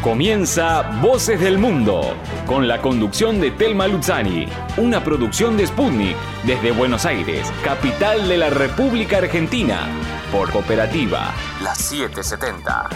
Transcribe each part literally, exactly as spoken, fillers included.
Comienza Voces del Mundo, con la conducción de Telma Luzzani, una producción de Sputnik, desde Buenos Aires, capital de la República Argentina, por Cooperativa, la setecientos setenta.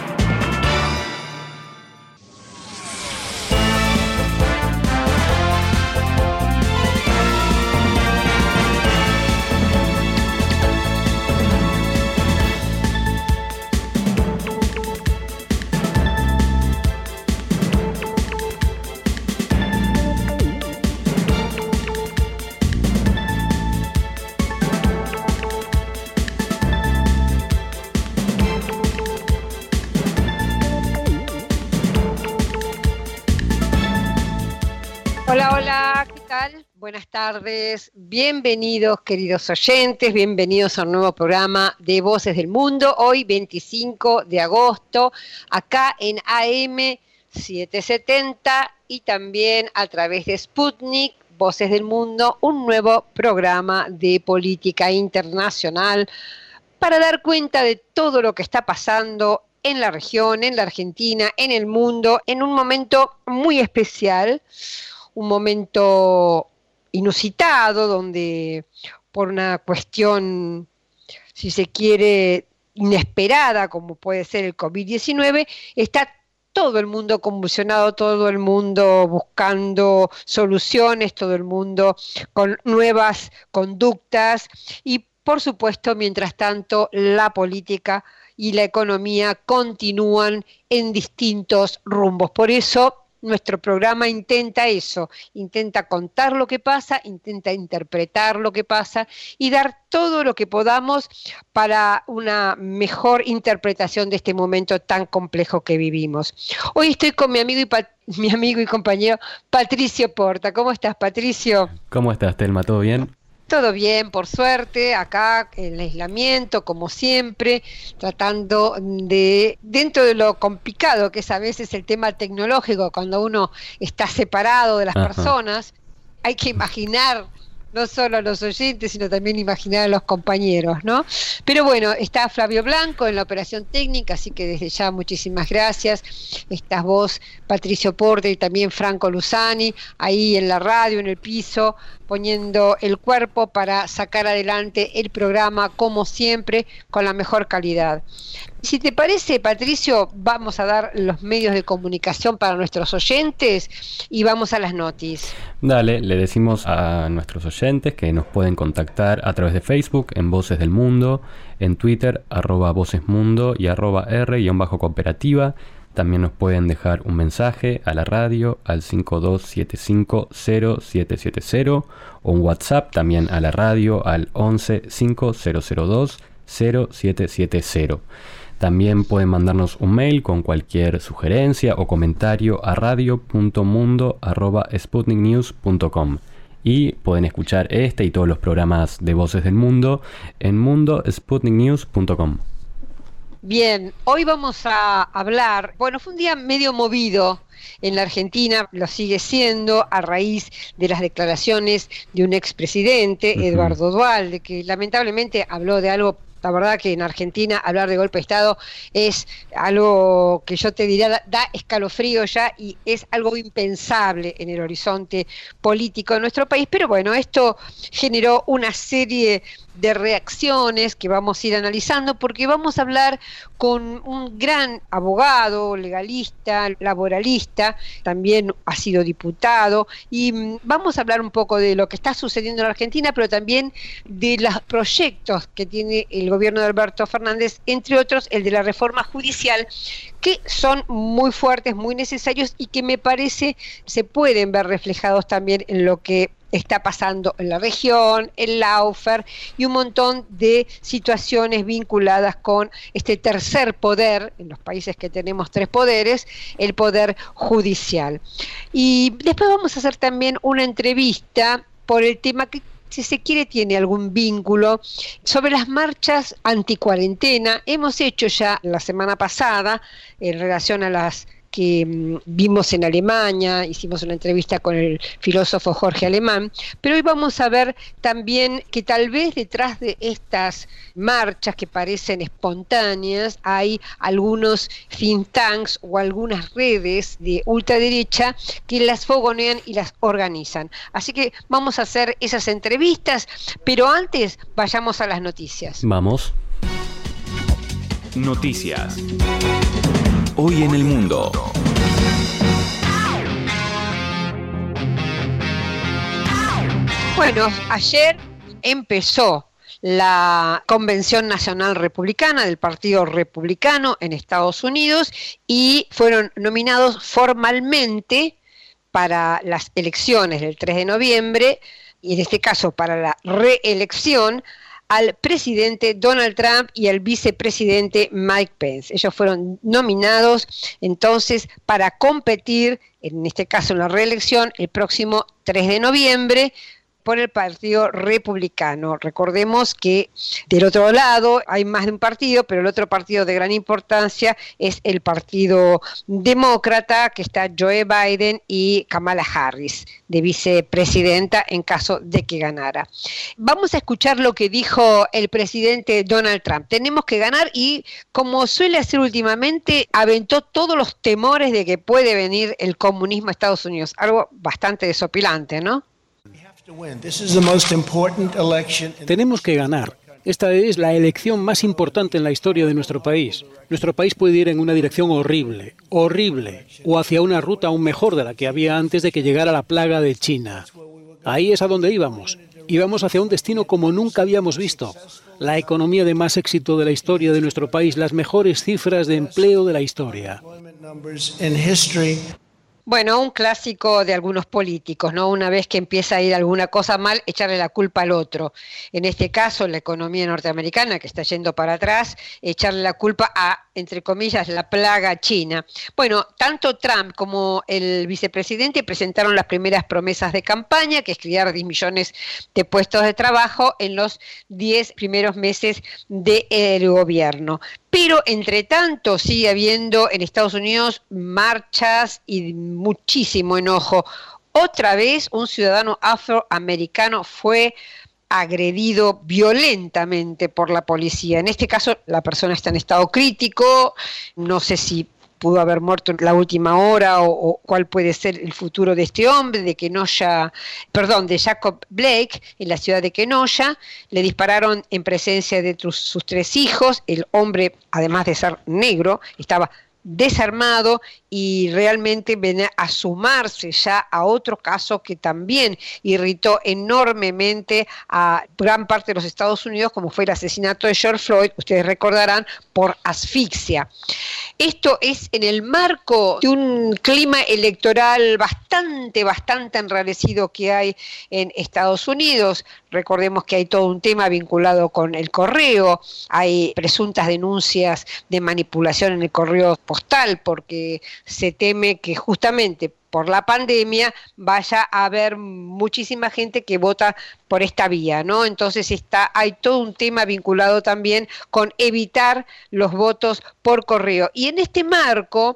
Hola, hola, ¿qué tal? Buenas tardes, bienvenidos queridos oyentes, bienvenidos a un nuevo programa de Voces del Mundo, hoy veinticinco de agosto, acá en A M setecientos setenta y también a través de Sputnik, Voces del Mundo, un nuevo programa de política internacional para dar cuenta de todo lo que está pasando en la región, en la Argentina, en el mundo, en un momento muy especial. Un momento inusitado donde por una cuestión, si se quiere, inesperada, como puede ser el COVID diecinueve, está todo el mundo convulsionado, todo el mundo buscando soluciones, todo el mundo con nuevas conductas y, por supuesto, mientras tanto, la política y la economía continúan en distintos rumbos. Por eso, nuestro programa intenta eso, intenta contar lo que pasa, intenta interpretar lo que pasa y dar todo lo que podamos para una mejor interpretación de este momento tan complejo que vivimos. Hoy estoy con mi amigo y, pa- mi amigo y compañero Patricio Porta. ¿Cómo estás, Patricio? ¿Cómo estás, Telma? ¿Todo bien? Todo bien, por suerte, acá en el aislamiento, como siempre, tratando de, dentro de lo complicado que es a veces el tema tecnológico, cuando uno está separado de las Ajá. personas, hay que imaginar no solo a los oyentes, sino también imaginar a los compañeros, ¿no? Pero bueno, está Flavio Blanco en la operación técnica, así que desde ya muchísimas gracias. Estás vos, Patricio Porte, y también Franco Luzzani, ahí en la radio, en el piso, poniendo el cuerpo para sacar adelante el programa, como siempre, con la mejor calidad. Si te parece, Patricio, vamos a dar los medios de comunicación para nuestros oyentes y vamos a las noticias. Dale, le decimos a nuestros oyentes que nos pueden contactar a través de Facebook en Voces del Mundo, en Twitter, arroba Vocesmundo y arroba R-cooperativa. También nos pueden dejar un mensaje a la radio al cinco dos siete cinco cero siete siete cero o un WhatsApp también a la radio al once cinco cero cero dos cero siete siete cero. También pueden mandarnos un mail con cualquier sugerencia o comentario a radio punto mundo arroba sputnik news punto com. Y pueden escuchar este y todos los programas de Voces del Mundo en mundo sputnik news punto com. Bien, hoy vamos a hablar, bueno, fue un día medio movido en la Argentina, lo sigue siendo a raíz de las declaraciones de un expresidente, uh-huh. Eduardo Duhalde, que lamentablemente habló de algo. La verdad que en Argentina hablar de golpe de Estado es algo que yo te diría, da, da escalofrío ya y es algo impensable en el horizonte político de nuestro país. Pero bueno, esto generó una serie de reacciones que vamos a ir analizando porque vamos a hablar con un gran abogado, legalista, laboralista, también ha sido diputado y vamos a hablar un poco de lo que está sucediendo en Argentina, pero también de los proyectos que tiene el gobierno de Alberto Fernández, entre otros el de la reforma judicial, que son muy fuertes, muy necesarios y que me parece se pueden ver reflejados también en lo que está pasando en la región, en Laufer y un montón de situaciones vinculadas con este tercer poder, en los países que tenemos tres poderes, el poder judicial. Y después vamos a hacer también una entrevista por el tema que, si se quiere, tiene algún vínculo sobre las marchas anticuarentena. Hemos hecho ya la semana pasada, en relación a las que mm, vimos en Alemania, hicimos una entrevista con el filósofo Jorge Alemán, pero hoy vamos a ver también que tal vez detrás de estas marchas que parecen espontáneas hay algunos think tanks o algunas redes de ultraderecha que las fogonean y las organizan. Así que vamos a hacer esas entrevistas, pero antes vayamos a las noticias. Vamos. Noticias. Hoy en el mundo. Bueno, ayer empezó la Convención Nacional Republicana del Partido Republicano en Estados Unidos y fueron nominados formalmente para las elecciones del tres de noviembre, y en este caso para la reelección, al presidente Donald Trump y al vicepresidente Mike Pence. Ellos fueron nominados entonces para competir, en este caso en la reelección, el próximo tres de noviembre, por el Partido Republicano. Recordemos que del otro lado hay más de un partido, pero el otro partido de gran importancia es el Partido Demócrata, que está Joe Biden y Kamala Harris, de vicepresidenta en caso de que ganara. Vamos a escuchar lo que dijo el presidente Donald Trump. Tenemos que ganar y, como suele hacer últimamente, aventó todos los temores de que puede venir el comunismo a Estados Unidos. Algo bastante desopilante, ¿no? Tenemos que ganar. Esta es la elección más importante en la historia de nuestro país. Nuestro país puede ir en una dirección horrible, horrible, o hacia una ruta aún mejor de la que había antes de que llegara la plaga de China. Ahí es a donde íbamos. Íbamos hacia un destino como nunca habíamos visto. La economía de más éxito de la historia de nuestro país, las mejores cifras de empleo de la historia. Bueno, un clásico de algunos políticos, ¿no? Una vez que empieza a ir alguna cosa mal, echarle la culpa al otro. En este caso, la economía norteamericana, que está yendo para atrás, echarle la culpa a, entre comillas, la plaga china. Bueno, tanto Trump como el vicepresidente presentaron las primeras promesas de campaña, que es crear diez millones de puestos de trabajo en los diez primeros meses del gobierno. Pero, entre tanto, sigue habiendo en Estados Unidos marchas y muchísimo enojo. Otra vez un ciudadano afroamericano fue agredido violentamente por la policía. En este caso, la persona está en estado crítico, no sé si pudo haber muerto en la última hora o, o cuál puede ser el futuro de este hombre, de Kenosha, perdón, de Jacob Blake, en la ciudad de Kenosha. Le dispararon en presencia de tus, sus tres hijos. El hombre, además de ser negro, estaba desarmado y realmente viene a sumarse ya a otro caso que también irritó enormemente a gran parte de los Estados Unidos, como fue el asesinato de George Floyd, ustedes recordarán, por asfixia. Esto es en el marco de un clima electoral bastante, bastante enrarecido que hay en Estados Unidos. Recordemos que hay todo un tema vinculado con el correo, hay presuntas denuncias de manipulación en el correo postal, porque se teme que justamente por la pandemia vaya a haber muchísima gente que vota por esta vía, ¿no? Entonces está, hay todo un tema vinculado también con evitar los votos por correo. Y en este marco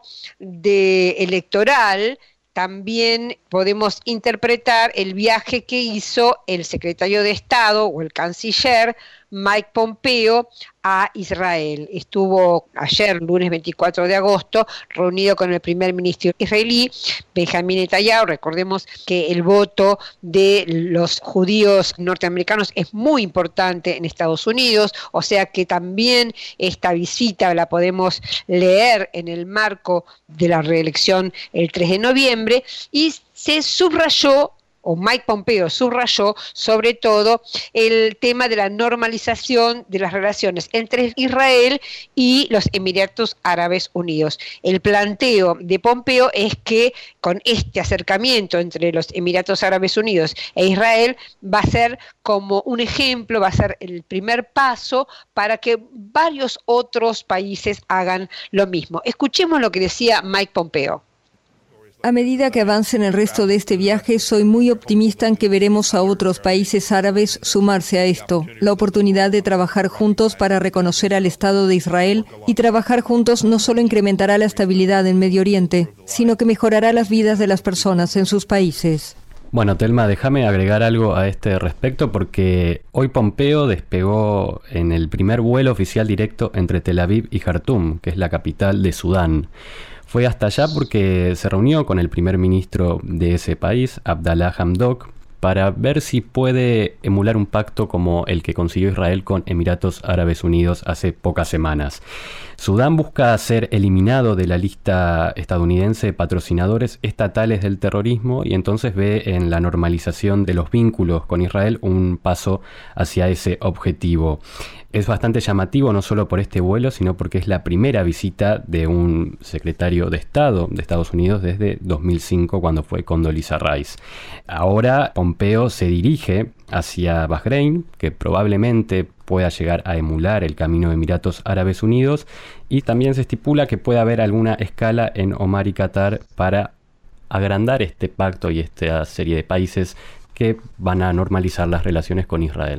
de electoral también podemos interpretar el viaje que hizo el secretario de Estado o el canciller Mike Pompeo a Israel. Estuvo ayer, lunes veinticuatro de agosto, reunido con el primer ministro israelí, Benjamín Netanyahu. Recordemos que el voto de los judíos norteamericanos es muy importante en Estados Unidos, o sea que también esta visita la podemos leer en el marco de la reelección el tres de noviembre, y se subrayó, o Mike Pompeo subrayó sobre todo el tema de la normalización de las relaciones entre Israel y los Emiratos Árabes Unidos. El planteo de Pompeo es que con este acercamiento entre los Emiratos Árabes Unidos e Israel va a ser como un ejemplo, va a ser el primer paso para que varios otros países hagan lo mismo. Escuchemos lo que decía Mike Pompeo. A medida que avance en el resto de este viaje, soy muy optimista en que veremos a otros países árabes sumarse a esto. La oportunidad de trabajar juntos para reconocer al Estado de Israel y trabajar juntos no solo incrementará la estabilidad en Medio Oriente, sino que mejorará las vidas de las personas en sus países. Bueno, Telma, déjame agregar algo a este respecto porque hoy Pompeo despegó en el primer vuelo oficial directo entre Tel Aviv y Jartum, que es la capital de Sudán. Fue hasta allá porque se reunió con el primer ministro de ese país, Abdallah Hamdok, para ver si puede emular un pacto como el que consiguió Israel con Emiratos Árabes Unidos hace pocas semanas. Sudán busca ser eliminado de la lista estadounidense de patrocinadores estatales del terrorismo y entonces ve en la normalización de los vínculos con Israel un paso hacia ese objetivo. Es bastante llamativo no solo por este vuelo, sino porque es la primera visita de un secretario de Estado de Estados Unidos desde dos mil cinco, cuando fue Condoleezza Rice. Ahora Pompeo se dirige hacia Bahrein, que probablemente pueda llegar a emular el camino de Emiratos Árabes Unidos, y también se estipula que pueda haber alguna escala en Omán y Qatar para agrandar este pacto y esta serie de países que van a normalizar las relaciones con Israel.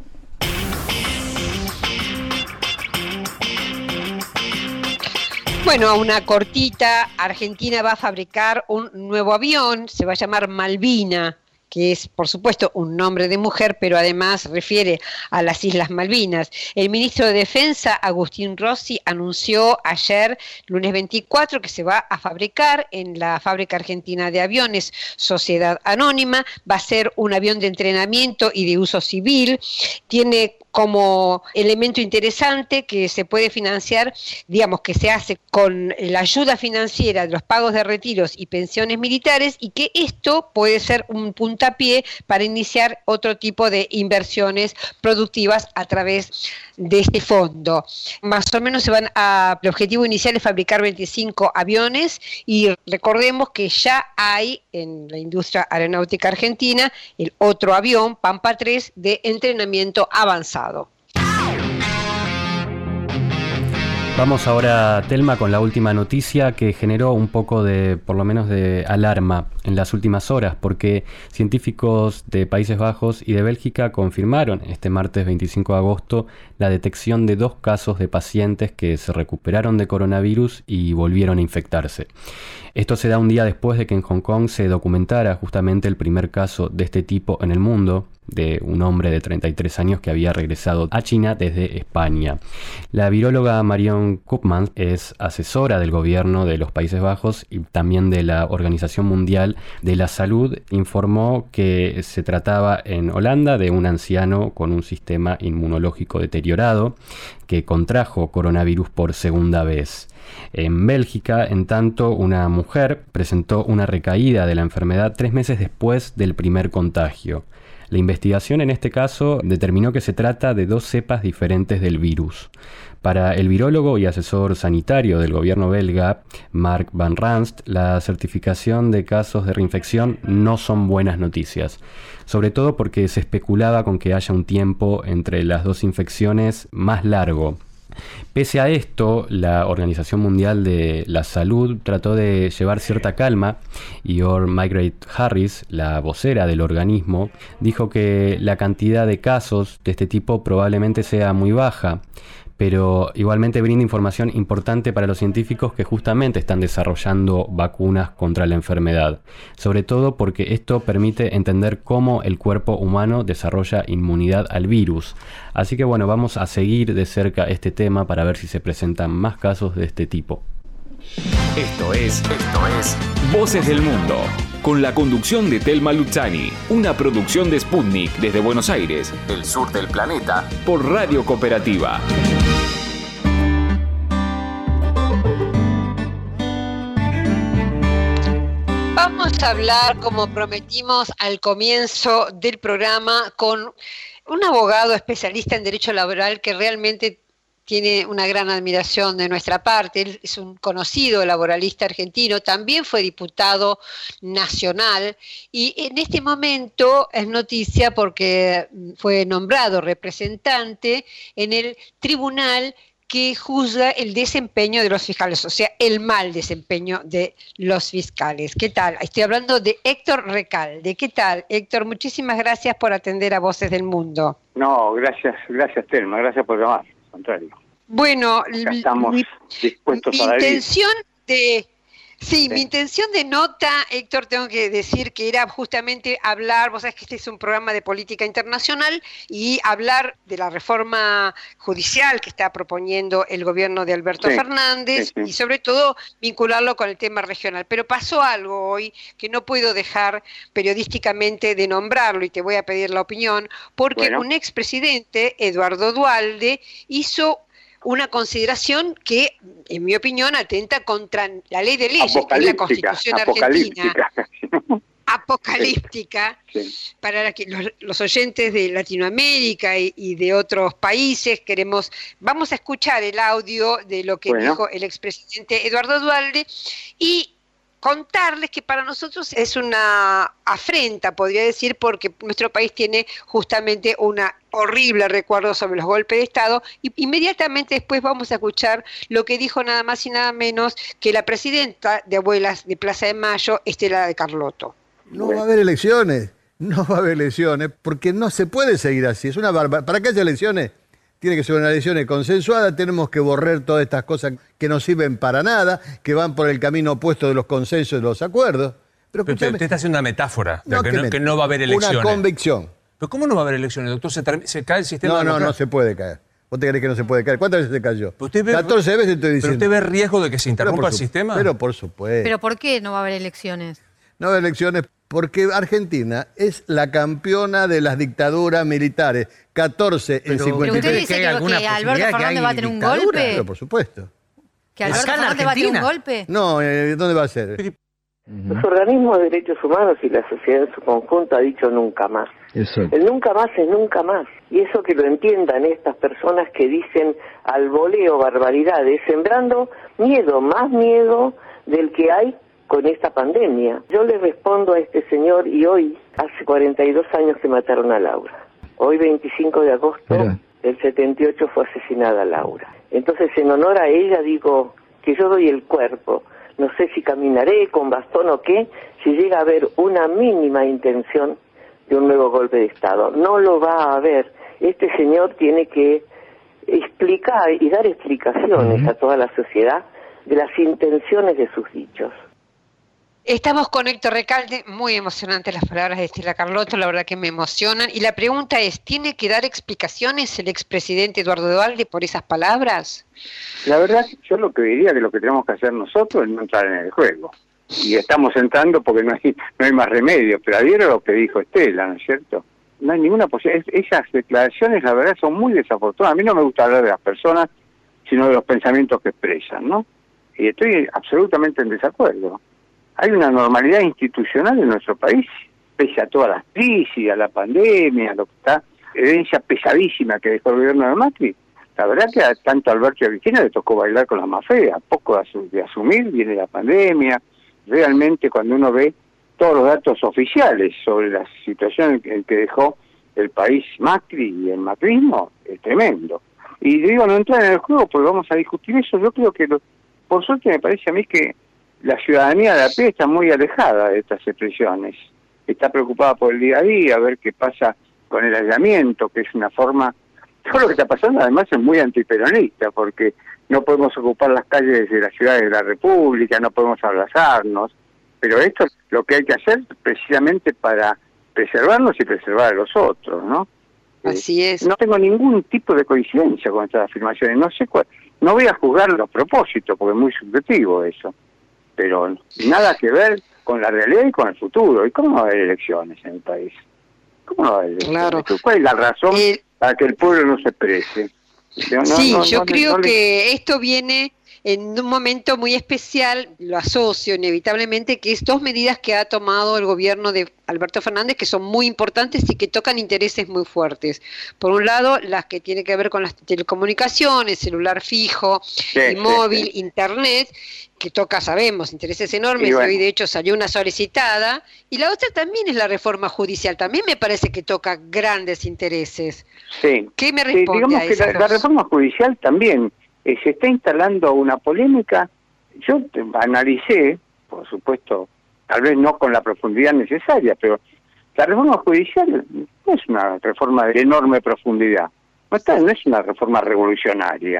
Bueno, una cortita, Argentina va a fabricar un nuevo avión, se va a llamar Malvina, que es, por supuesto, un nombre de mujer, pero además refiere a las Islas Malvinas. El ministro de Defensa, Agustín Rossi, anunció ayer, lunes veinticuatro, que se va a fabricar en la Fábrica Argentina de Aviones, Sociedad Anónima. Va a ser un avión de entrenamiento y de uso civil. Tiene como elemento interesante que se puede financiar, digamos que se hace con la ayuda financiera de los pagos de retiros y pensiones militares, y que esto puede ser un puntapié para iniciar otro tipo de inversiones productivas a través de este fondo. Más o menos se van a, el objetivo inicial es fabricar veinticinco aviones, y recordemos que ya hay en la industria aeronáutica argentina el otro avión, Pampa tres, de entrenamiento avanzado. Vamos ahora, Telma, con la última noticia que generó un poco de, por lo menos de alarma en las últimas horas, porque científicos de Países Bajos y de Bélgica confirmaron este martes veinticinco de agosto la detección de dos casos de pacientes que se recuperaron de coronavirus y volvieron a infectarse. Esto se da un día después de que en Hong Kong se documentara justamente el primer caso de este tipo en el mundo, de un hombre de treinta y tres años que había regresado a China desde España. La viróloga Marion Koopmans es asesora del gobierno de los Países Bajos y también de la Organización Mundial de la Salud. Informó que se trataba en Holanda de un anciano con un sistema inmunológico deteriorado que contrajo coronavirus por segunda vez. En Bélgica, en tanto, una mujer presentó una recaída de la enfermedad tres meses después del primer contagio. La investigación en este caso determinó que se trata de dos cepas diferentes del virus. Para el virólogo y asesor sanitario del gobierno belga, Mark Van Ranst, la certificación de casos de reinfección no son buenas noticias, sobre todo porque se especulaba con que haya un tiempo entre las dos infecciones más largo. Pese a esto, la Organización Mundial de la Salud trató de llevar cierta calma y Margaret Harris, la vocera del organismo, dijo que la cantidad de casos de este tipo probablemente sea muy baja, pero igualmente brinda información importante para los científicos que justamente están desarrollando vacunas contra la enfermedad, sobre todo porque esto permite entender cómo el cuerpo humano desarrolla inmunidad al virus. Así que bueno, vamos a seguir de cerca este tema para ver si se presentan más casos de este tipo. Esto es, esto es Voces del Mundo, con la conducción de Telma Luzzani, una producción de Sputnik desde Buenos Aires, el sur del planeta, por Radio Cooperativa. Vamos a hablar, como prometimos al comienzo del programa, con un abogado especialista en derecho laboral que realmente tiene una gran admiración de nuestra parte. Él es un conocido laboralista argentino, también fue diputado nacional y en este momento es noticia porque fue nombrado representante en el tribunal que juzga el desempeño de los fiscales, o sea, el mal desempeño de los fiscales. ¿Qué tal? Estoy hablando de Héctor Recalde. ¿Qué tal, Héctor? Muchísimas gracias por atender a Voces del Mundo. No, gracias, gracias, Telma, gracias por llamar, al contrario. Bueno, acá estamos mi, dispuestos mi a la intención de... Sí, sí, mi intención de nota, Héctor, tengo que decir que era justamente hablar, vos sabés que este es un programa de política internacional, y hablar de la reforma judicial que está proponiendo el gobierno de Alberto sí, Fernández, sí, sí. y sobre todo vincularlo con el tema regional. Pero pasó algo hoy que no puedo dejar periodísticamente de nombrarlo, y te voy a pedir la opinión, porque Bueno. un expresidente, Eduardo Duhalde, hizo una consideración que, en mi opinión, atenta contra la ley de leyes, que es la Constitución argentina. Apocalíptica, sí. Para que los, los oyentes de Latinoamérica y, y de otros países queremos, vamos a escuchar el audio de lo que bueno. dijo el expresidente Eduardo Duhalde y contarles que para nosotros es una afrenta, podría decir, porque nuestro país tiene justamente una horrible recuerdo sobre los golpes de Estado, y inmediatamente después vamos a escuchar lo que dijo nada más y nada menos que la presidenta de Abuelas de Plaza de Mayo, Estela de Carlotto. No va a haber elecciones, no va a haber elecciones, porque no se puede seguir así, es una barbaridad. Para que haya elecciones, tiene que ser una elección consensuada, tenemos que borrar todas estas cosas que no sirven para nada, que van por el camino opuesto de los consensos y de los acuerdos. Pero, Pero usted está haciendo una metáfora, no, que, que, no, que no va a haber elecciones. Una convicción. ¿Pero cómo no va a haber elecciones, doctor? ¿Se, se cae el sistema No, no, democrático? no se puede caer. ¿Vos te crees que no se puede caer? ¿Cuántas veces se cayó? Usted ve, catorce veces estoy diciendo. ¿Pero usted ve riesgo de que se interrumpa el su, sistema? Pero por supuesto. ¿Pero por qué no va a haber elecciones? No va a haber elecciones porque Argentina es la campeona de las dictaduras militares. catorce en cincuenta y tres. ¿Pero usted dice que, que, que Alberto Fernández va a tener un golpe? Pero por supuesto. ¿Que Alberto Fernández va a tener un golpe? No, eh, ¿dónde va a ser? Los organismos de derechos humanos y la sociedad en su conjunto ha dicho nunca más. Eso. El nunca más es nunca más. Y eso que lo entiendan estas personas que dicen al voleo barbaridades, sembrando miedo, más miedo del que hay con esta pandemia. Yo le respondo a este señor, y hoy, hace cuarenta y dos años que mataron a Laura. Hoy, veinticinco de agosto Mira. del setenta y ocho, fue asesinada Laura. Entonces, en honor a ella, digo que yo doy el cuerpo. No sé si caminaré con bastón o qué, si llega a haber una mínima intención de un nuevo golpe de Estado. No lo va a haber. Este señor tiene que explicar y dar explicaciones uh-huh. a toda la sociedad de las intenciones de sus dichos. Estamos con Héctor Recalde, muy emocionantes las palabras de Estela Carlotto, la verdad que me emocionan. Y la pregunta es, ¿tiene que dar explicaciones el expresidente Eduardo Duhalde por esas palabras? La verdad, yo lo que diría que lo que tenemos que hacer nosotros es no entrar en el juego. Y estamos entrando porque no hay, no hay más remedio. Pero ayer lo que dijo Estela, ¿no es cierto? No hay ninguna posibilidad. Esas declaraciones, la verdad, son muy desafortunadas. A mí no me gusta hablar de las personas, sino de los pensamientos que expresan, ¿no? Y estoy absolutamente en desacuerdo. Hay una normalidad institucional en nuestro país, pese a todas las crisis, a la pandemia, a lo que está, herencia pesadísima que dejó el gobierno de Macri. La verdad que a tanto a Alberto y a Cristina le tocó bailar con la más fea. Poco de asumir, viene la pandemia. Realmente cuando uno ve todos los datos oficiales sobre la situación en que dejó el país Macri y el macrismo, es tremendo. Y digo, no entrar en el juego porque vamos a discutir eso. Yo creo que, lo, por suerte me parece a mí que la ciudadanía de a pie está muy alejada de estas expresiones. Está preocupada por el día a día, a ver qué pasa con el aislamiento, que es una forma... Todo lo que está pasando además es muy antiperonista, porque no podemos ocupar las calles de las ciudades de la República, no podemos abrazarnos, pero esto es lo que hay que hacer precisamente para preservarnos y preservar a los otros, ¿no? Así es. No tengo ningún tipo de coincidencia con estas afirmaciones, no sé cuál, no voy a juzgar los propósitos, porque es muy subjetivo eso, pero nada que ver con la realidad y con el futuro. ¿Y cómo no va a haber elecciones en el país? ¿Cómo no va a haber elecciones? Claro. ¿Cuál es la razón eh, para que el pueblo no se exprese? No, sí, no, yo no, creo no, no, que esto viene en un momento muy especial, lo asocio inevitablemente, que es dos medidas que ha tomado el gobierno de Alberto Fernández que son muy importantes y que tocan intereses muy fuertes. Por un lado, las que tienen que ver con las telecomunicaciones, celular fijo, sí, y móvil, sí, sí. internet, que toca, sabemos, intereses enormes, y bueno. hoy de hecho salió una solicitada, y la otra también es la reforma judicial, también me parece que toca grandes intereses. Sí. ¿Qué me responde sí, digamos a que esas la, la reforma judicial también eh, se está instalando una polémica. Yo analicé, por supuesto, tal vez no con la profundidad necesaria, pero la reforma judicial no es una reforma de enorme profundidad, no, está, no es una reforma revolucionaria.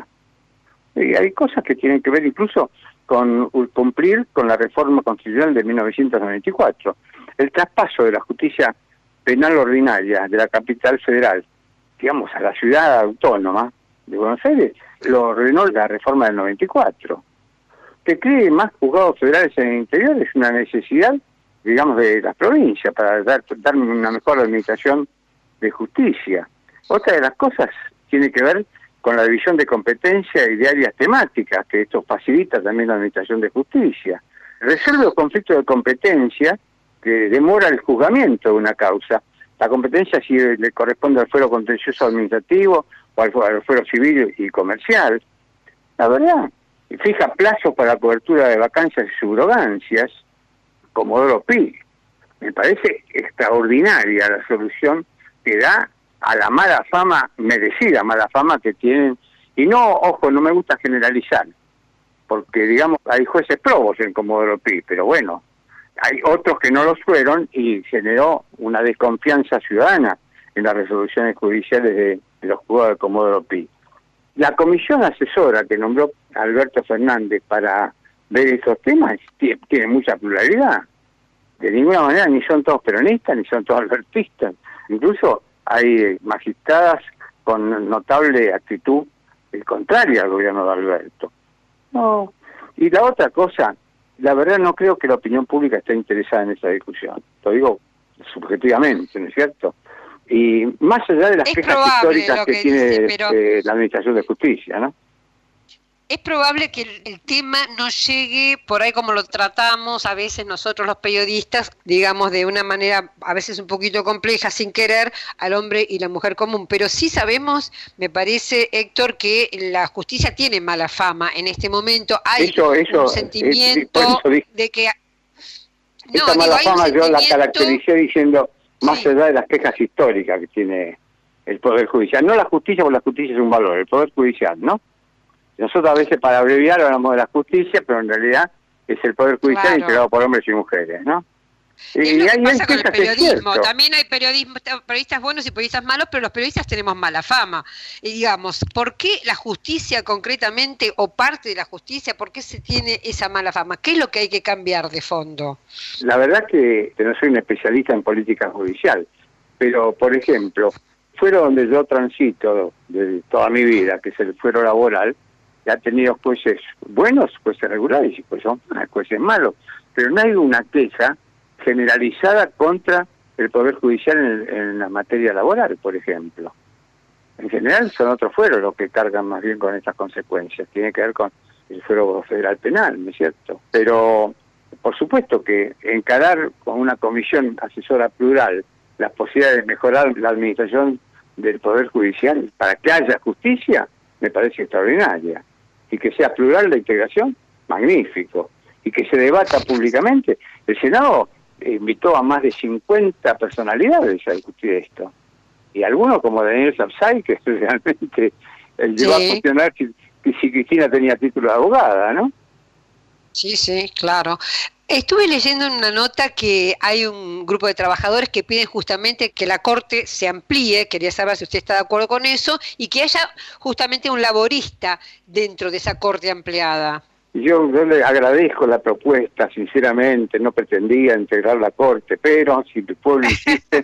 Y hay cosas que tienen que ver incluso con cumplir con la reforma constitucional de mil novecientos noventa y cuatro. El traspaso de la justicia penal ordinaria de la capital federal, digamos, a la ciudad autónoma de Buenos Aires, lo ordenó la reforma del noventa y cuatro. Que cree más juzgados federales en el interior es una necesidad, digamos, de las provincias para dar, dar una mejor administración de justicia. Otra de las cosas tiene que ver con la división de competencia y de áreas temáticas, que esto facilita también la administración de justicia. Resuelve los conflictos de competencia que demora el juzgamiento de una causa. La competencia si le corresponde al fuero contencioso administrativo o al, al fuero civil y comercial. La verdad, fija plazos para la cobertura de vacancias y subrogancias, Comodoro Pi. Me parece extraordinaria la solución que da a la mala fama, merecida mala fama que tienen. Y no, ojo, no me gusta generalizar, porque digamos hay jueces probos en Comodoro Pi, pero bueno, hay otros que no los fueron y generó una desconfianza ciudadana en las resoluciones judiciales de, de los juzgados de Comodoro Pi. La comisión asesora que nombró Alberto Fernández para ver esos temas tiene, tiene mucha pluralidad. De ninguna manera ni son todos peronistas ni son todos albertistas. Incluso hay magistradas con notable actitud contraria al gobierno de Alberto. No. Y la otra cosa, la verdad no creo que la opinión pública esté interesada en esa discusión. Lo digo subjetivamente, ¿no es cierto? Y más allá de las es quejas históricas que, que tiene dice, pero... eh, la Administración de Justicia, ¿no? Es probable que el, el tema no llegue por ahí como lo tratamos a veces nosotros los periodistas, digamos de una manera a veces un poquito compleja, sin querer, al hombre y la mujer común. Pero sí sabemos, me parece, Héctor, que la justicia tiene mala fama en este momento. Hay eso, eso, un sentimiento es, eso dije, de que... No, esta mala digo, fama yo la caractericé diciendo, más sí. allá de las quejas históricas que tiene el Poder Judicial. No la justicia, porque la justicia es un valor, el Poder Judicial, ¿no? Nosotros a veces para abreviar hablamos de la justicia, pero en realidad es el Poder Judicial claro. integrado por hombres y mujeres, ¿no? Y, y lo que pasa con el periodismo, también hay periodismo, periodistas buenos y periodistas malos, pero los periodistas tenemos mala fama. Y digamos, ¿por qué la justicia concretamente, o parte de la justicia, por qué se tiene esa mala fama? ¿Qué es lo que hay que cambiar de fondo? La verdad que no soy un especialista en política judicial, pero por ejemplo, fuero donde yo transito de toda mi vida, que es el fuero laboral, ha tenido jueces buenos, jueces regulares y pues son jueces malos, pero no hay una queja generalizada contra el Poder Judicial en, en la materia laboral, por ejemplo. En general son otros fueros los que cargan más bien con estas consecuencias, tiene que ver con el fuero federal penal, ¿no es cierto? Pero por supuesto que encarar con una comisión asesora plural las posibilidades de mejorar la administración del Poder Judicial para que haya justicia, me parece extraordinaria. Y que sea plural la integración, magnífico. Y que se debata públicamente. El Senado invitó a más de cincuenta personalidades a discutir esto. Y algunos, como Daniel Sapsay, que realmente él llegó sí. a cuestionar si, si Cristina tenía título de abogada, ¿no? Sí, sí, claro. Estuve leyendo en una nota que hay un grupo de trabajadores que piden justamente que la Corte se amplíe, quería saber si usted está de acuerdo con eso, y que haya justamente un laborista dentro de esa Corte ampliada. Yo, yo le agradezco la propuesta, sinceramente, no pretendía integrar la Corte, pero si el pueblo insiste...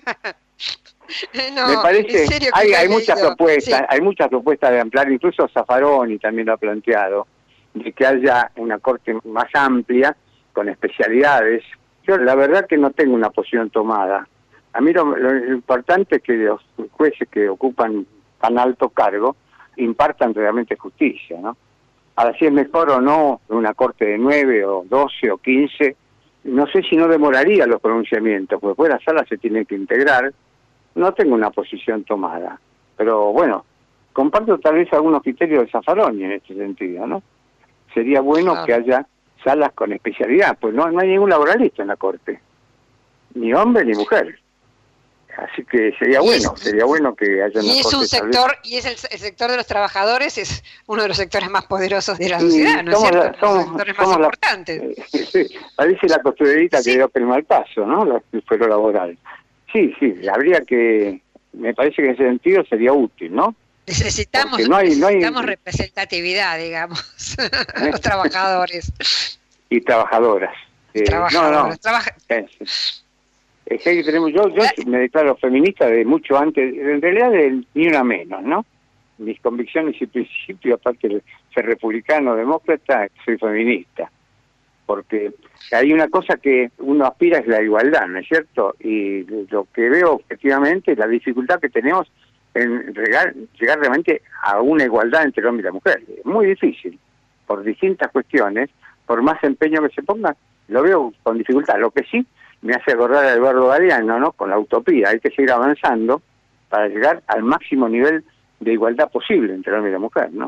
no, me parece, hay, hay muchas propuestas, sí. hay muchas propuestas de ampliar, incluso Zaffaroni también lo ha planteado, de que haya una Corte más amplia, con especialidades. Yo la verdad que no tengo una posición tomada. A mí lo, lo importante es que los jueces que ocupan tan alto cargo impartan realmente justicia, ¿no? Ahora, si es mejor o no una corte de nueve o doce o quince, no sé si no demoraría los pronunciamientos, porque después las salas se tienen que integrar. No tengo una posición tomada, pero bueno, comparto tal vez algunos criterios de Zaffaroni en este sentido, ¿no? Sería bueno claro. que haya salas con especialidad, pues no, no hay ningún laboralista en la Corte, ni hombre ni mujer. Así que sería bueno, sería bueno que haya una Y es un corte sector, y es el, el sector de los trabajadores, es uno de los sectores más poderosos de la sociedad, ¿no es cierto? La, somos, los sectores más la, importantes. Eh, sí, parece la costurerita sí. que dio el mal paso, ¿no? La, el fuero laboral. Sí, sí, habría que, me parece que en ese sentido sería útil, ¿no? Necesitamos, no hay, necesitamos no hay, representatividad, digamos, ¿eh? Los trabajadores. Y trabajadoras. Eh, trabajadoras. No, no. Trabaja... Es, es que tenemos, yo, yo me declaro feminista de mucho antes, en realidad de ni una menos, ¿no? Mis convicciones y principios, aparte de ser republicano, demócrata, soy feminista. Porque hay una cosa que uno aspira es la igualdad, ¿no es cierto? Y lo que veo efectivamente es la dificultad que tenemos en llegar, llegar realmente a una igualdad entre el hombre y la mujer. Es muy difícil, por distintas cuestiones, por más empeño que se ponga, lo veo con dificultad. Lo que sí me hace acordar a Eduardo Galeano, ¿no? Con la utopía, hay que seguir avanzando para llegar al máximo nivel de igualdad posible entre el hombre y la mujer, ¿no?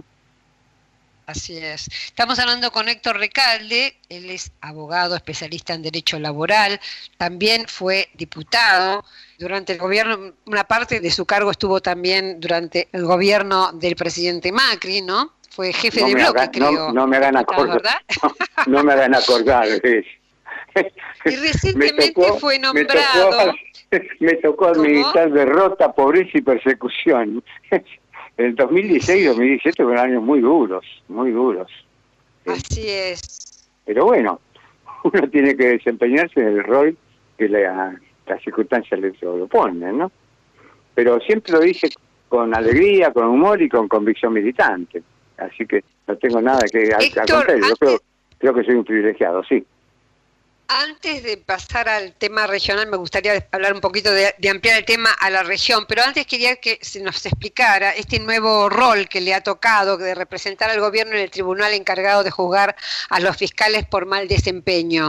Así es. Estamos hablando con Héctor Recalde, él es abogado, especialista en derecho laboral, también fue diputado durante el gobierno, una parte de su cargo estuvo también durante el gobierno del presidente Macri, ¿no? Fue jefe no de bloque, haga, creo. No, no me hagan acordar, no, no me hagan acordar. Y recientemente tocó, fue nombrado... Me tocó, me tocó administrar derrota, pobreza y persecución. El dos mil dieciséis y dos mil diecisiete fueron años muy duros, muy duros. Así es. Pero bueno, uno tiene que desempeñarse en el rol que la, las circunstancias le proponen, ¿no? Pero siempre lo dije con alegría, con humor y con convicción militante. Así que no tengo nada que... Héctor, al contrario, antes... yo creo, creo que soy un privilegiado, sí. Antes de pasar al tema regional, me gustaría hablar un poquito de, de ampliar el tema a la región, pero antes quería que se nos explicara este nuevo rol que le ha tocado de representar al gobierno en el tribunal encargado de juzgar a los fiscales por mal desempeño.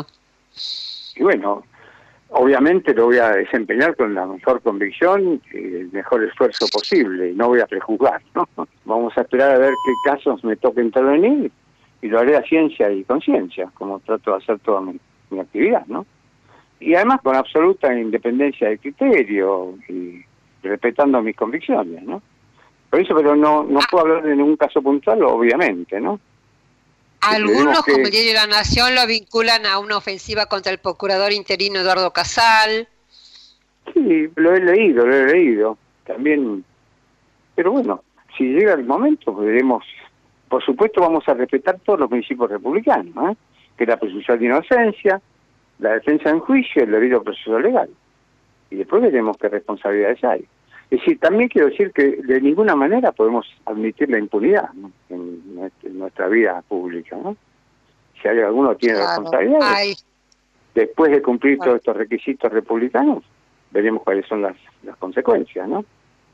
Y bueno, obviamente lo voy a desempeñar con la mejor convicción y el mejor esfuerzo posible, y no voy a prejuzgar, ¿no? Vamos a esperar a ver qué casos me toca intervenir y lo haré a ciencia y conciencia, como trato de hacer toda mi... mi actividad, ¿no? Y además con absoluta independencia de criterio y respetando mis convicciones, ¿no? Por eso, pero no no puedo hablar de ningún caso puntual, obviamente, ¿no? Algunos, que... como el diario La Nación, lo vinculan a una ofensiva contra el procurador interino Eduardo Casal. Sí, lo he leído, lo he leído, también. Pero bueno, si llega el momento, veremos. Por supuesto vamos a respetar todos los principios republicanos, ¿eh? Que es la presunción de inocencia, la defensa en juicio y el debido proceso legal. Y después veremos qué responsabilidades hay. Es decir, también quiero decir que de ninguna manera podemos admitir la impunidad, ¿no? en, en nuestra vida pública, ¿no? Si hay alguno que tiene claro, responsabilidades, hay. Después de cumplir claro. todos estos requisitos republicanos, veremos cuáles son las, las consecuencias, ¿no?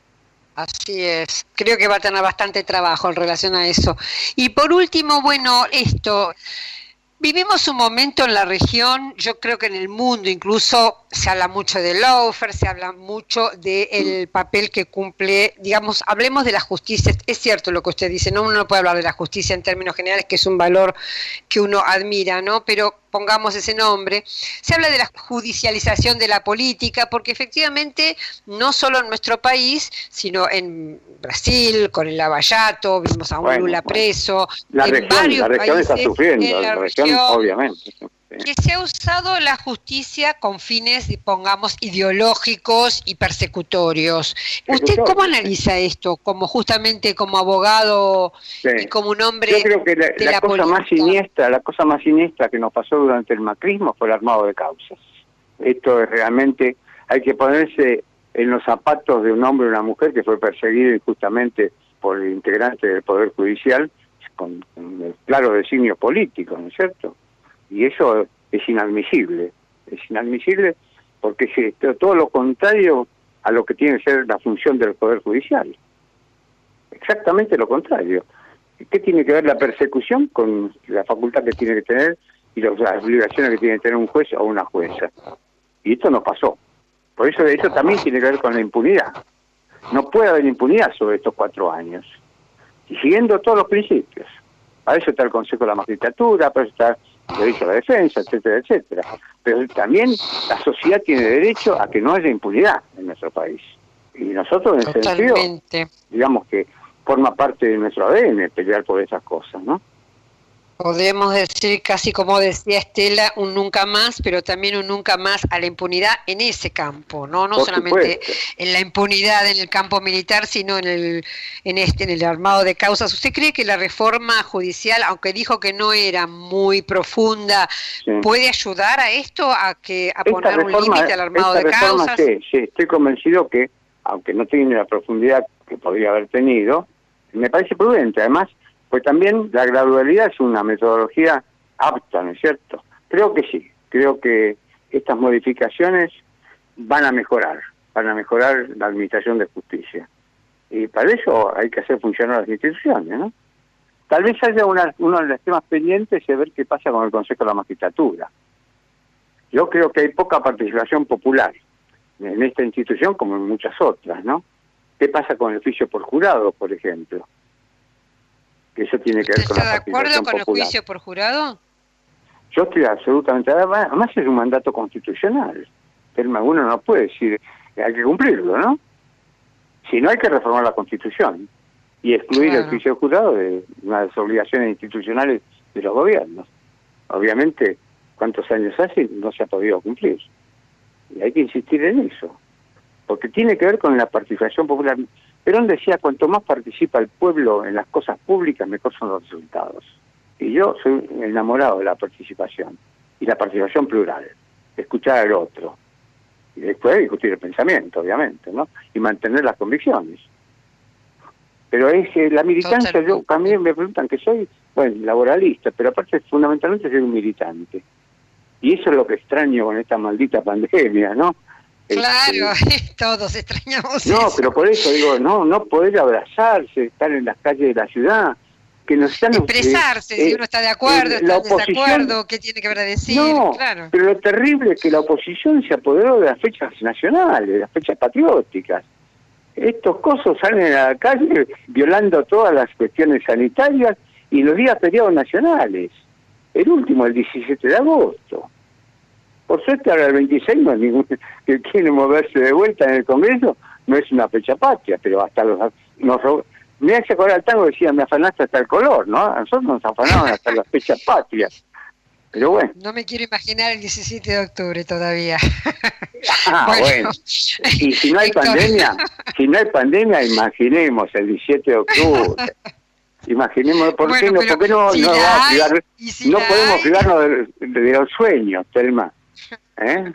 Así es. Creo que va a tener bastante trabajo en relación a eso. Y por último, bueno, esto... Vivimos un momento en la región, yo creo que en el mundo incluso se habla mucho de lawfare, se habla mucho del papel que cumple, digamos, hablemos de la justicia, es cierto lo que usted dice, no uno no puede hablar de la justicia en términos generales, que es un valor que uno admira, ¿no? Pero pongamos ese nombre, se habla de la judicialización de la política, porque efectivamente no solo en nuestro país, sino en Brasil, con el Lavallato, vimos a un bueno, Lula preso, la en región, varios la región países, está sufriendo, en la, la región, región, obviamente. Que se ha usado la justicia con fines, pongamos, ideológicos y persecutorios. ¿Usted cómo analiza esto, como justamente como abogado sí. y como un hombre Yo creo que la, de la, la cosa política? más siniestra, la cosa más siniestra que nos pasó durante el macrismo fue el armado de causas. Esto es realmente, hay que ponerse en los zapatos de un hombre o una mujer que fue perseguido injustamente por el integrante del Poder Judicial con, con el claro designio político, ¿no es cierto? Y eso es inadmisible, es inadmisible porque es todo lo contrario a lo que tiene que ser la función del Poder Judicial. Exactamente lo contrario. ¿Qué tiene que ver la persecución con la facultad que tiene que tener y las obligaciones que tiene que tener un juez o una jueza? Y esto no pasó. Por eso eso también tiene que ver con la impunidad. No puede haber impunidad sobre estos cuatro años. Y siguiendo todos los principios. Para eso está el Consejo de la Magistratura, para eso está derecho a la defensa, etcétera, etcétera. Pero también la sociedad tiene derecho a que no haya impunidad en nuestro país. Y nosotros, en ese Totalmente. sentido, digamos que forma parte de nuestro A D N pelear por esas cosas, ¿no? Podemos decir, casi como decía Estela, un nunca más, pero también un nunca más a la impunidad en ese campo, no no Por solamente supuesto. en la impunidad en el campo militar, sino en el en este en el armado de causas. ¿Usted cree que la reforma judicial, aunque dijo que no era muy profunda, Sí. puede ayudar a esto, a que a Esta poner un reforma- límite al armado esta de reforma, causas? Sí, sí, estoy convencido que, aunque no tiene la profundidad que podría haber tenido, me parece prudente. Además, pues también la gradualidad es una metodología apta, ¿no es cierto? Creo que sí, creo que estas modificaciones van a mejorar, van a mejorar la administración de justicia. Y para eso hay que hacer funcionar las instituciones, ¿no? Tal vez haya una, uno de los temas pendientes es ver qué pasa con el Consejo de la Magistratura. Yo creo que hay poca participación popular en esta institución como en muchas otras, ¿no? ¿Qué pasa con el juicio por jurado, por ejemplo? Que eso tiene que ver con la ¿Está de acuerdo participación con el popular. juicio por jurado? Yo estoy absolutamente... Además es un mandato constitucional. Telma, uno no puede decir... Hay que cumplirlo, ¿no? Si no, hay que reformar la Constitución y excluir Claro. el juicio de jurado de una de las obligaciones institucionales de los gobiernos. Obviamente, ¿cuántos años hace? No se ha podido cumplir. Y hay que insistir en eso. Porque tiene que ver con la participación popular. Perón decía, cuanto más participa el pueblo en las cosas públicas, mejor son los resultados. Y yo soy enamorado de la participación. Y la participación plural. Escuchar al otro. Y después discutir el pensamiento, obviamente, ¿no? Y mantener las convicciones. Pero es que la militancia, yo también me preguntan que soy, bueno, laboralista, pero aparte fundamentalmente soy un militante. Y eso es lo que extraño con esta maldita pandemia, ¿no? Claro, Este, todos extrañamos no, eso. pero por eso digo, no no poder abrazarse, estar en las calles de la ciudad, que nos están... Expresarse, eh, si uno está de acuerdo, eh, está la en oposición- desacuerdo, qué tiene que ver a decir, No, claro. pero lo terrible es que la oposición se apoderó de las fechas nacionales, de las fechas patrióticas. Estos cosos salen a la calle violando todas las cuestiones sanitarias y los días feriados nacionales. El último, el diecisiete de agosto. Por suerte ahora el veintiséis no hay ningún que quiere moverse de vuelta en el Congreso, no es una fecha patria, pero hasta los... Nos, ro- me hace acordar el tango, decía, me afanaste hasta el color, ¿no? A nosotros nos afanaban hasta las fechas patrias. Pero bueno. No me quiero imaginar el diecisiete de octubre todavía. Ah, bueno. Bueno. Y si no hay Héctor. pandemia, si no hay pandemia, imaginemos el diecisiete de octubre. Imaginemos, ¿por qué Bueno, no? pero ¿Por qué no, si no, la va a hay, privar- y si no la podemos hay. privarnos de, de- de los sueños, Telma? ¿Eh?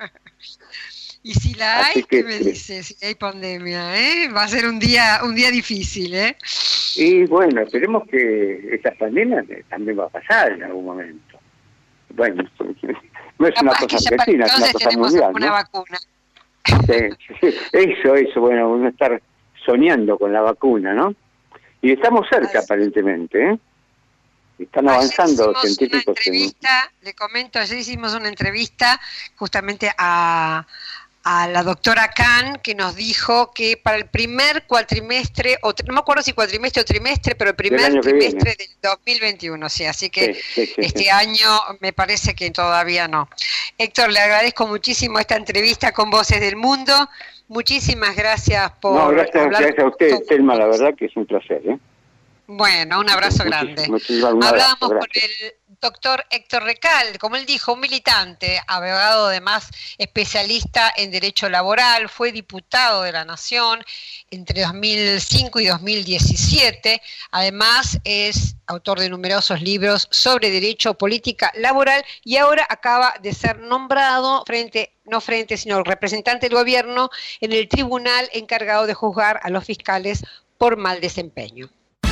Y si la Así hay, que, ¿qué me sí. dice? Si hay pandemia, ¿eh? Va a ser un día un día difícil, ¿eh? Y bueno, esperemos que esta pandemia también va a pasar en algún momento. Bueno, no es una Capaz que cosa ya para argentina, es una entonces cosa tenemos mundial, una ¿no? vacuna. Sí, sí, eso, eso, bueno, uno estar soñando con la vacuna, ¿no? Y estamos cerca, Así. aparentemente, ¿eh? Están Ayer avanzando los hicimos científicos. una entrevista, le comento, ayer hicimos una entrevista justamente a, a la doctora Khan, que nos dijo que para el primer cuatrimestre, o no me acuerdo si cuatrimestre o trimestre, pero el primer año que trimestre viene. del dos mil veintiuno, sí, así que Sí, sí, sí, este sí. año me parece que todavía no. Héctor, le agradezco muchísimo esta entrevista con Voces del Mundo. Muchísimas gracias por No, gracias, hablar gracias a usted, con Telma, la nosotros. verdad que es un placer, ¿eh? Bueno, un abrazo Muchísimo, grande. muchísimas- un abrazo, Hablábamos con gracias. el doctor Héctor Recal, como él dijo, un militante, abogado además especialista en derecho laboral, fue diputado de la Nación entre dos mil cinco y dos mil diecisiete, además es autor de numerosos libros sobre derecho, política laboral y ahora acaba de ser nombrado frente, no frente, sino representante del gobierno en el tribunal encargado de juzgar a los fiscales por mal desempeño.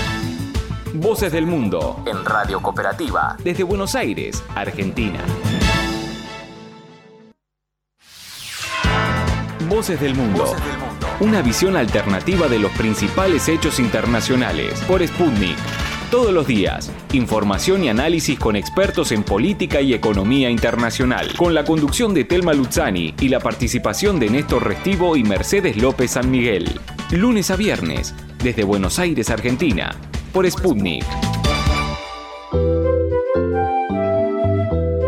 Voces del Mundo en Radio Cooperativa desde Buenos Aires, Argentina. Voces del Mundo. Una visión alternativa de los principales hechos internacionales por Sputnik. Todos los días, información y análisis con expertos en política y economía internacional, con la conducción de Telma Luzzani y la participación de Néstor Restivo y Mercedes López San Miguel. Lunes a viernes, desde Buenos Aires, Argentina, por Sputnik.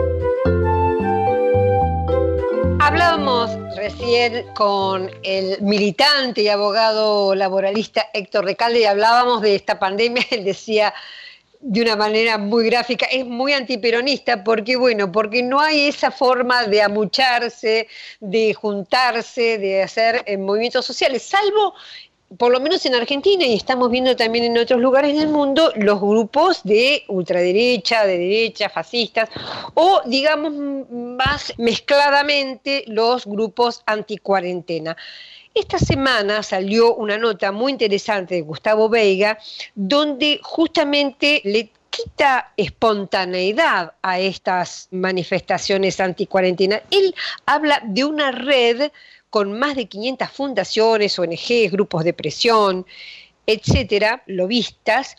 hablábamos recién con el militante y abogado laboralista Héctor Recalde y hablábamos de esta pandemia. Él decía de una manera muy gráfica, es muy antiperonista porque, bueno, porque no hay esa forma de amucharse, de juntarse, de hacer eh, movimientos sociales, salvo, por lo menos en Argentina, y estamos viendo también en otros lugares del mundo, los grupos de ultraderecha, de derecha, fascistas, o digamos más mezcladamente los grupos anticuarentena. Esta semana salió una nota muy interesante de Gustavo Veiga, donde justamente le quita espontaneidad a estas manifestaciones anticuarentena. Él habla de una red con más de quinientas fundaciones, O N Ges, grupos de presión, etcétera, lobistas,